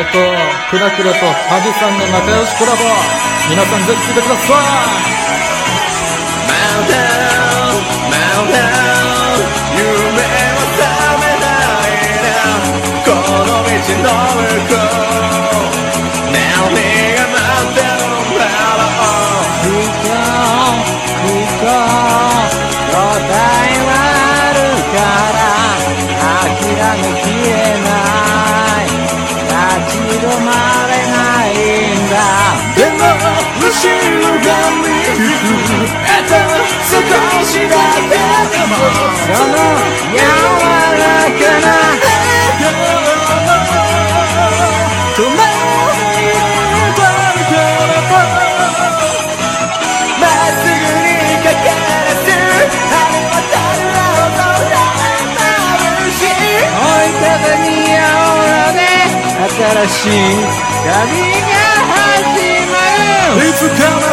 クナクラとハジさんの仲良しコラボ、皆さんぜひ聴いてください。 夢は覚めないな、この道の向こう、何が待ってるんだろう。 答えはあるから諦めきれない、立ち止まれないんだ。 でも後ろが見える、あと少しだけでもその柔らかな止まればまっすぐにかかれて晴れ渡る青空まぶしい、 追い風に煽られ新しい旅が始まる。 いつかは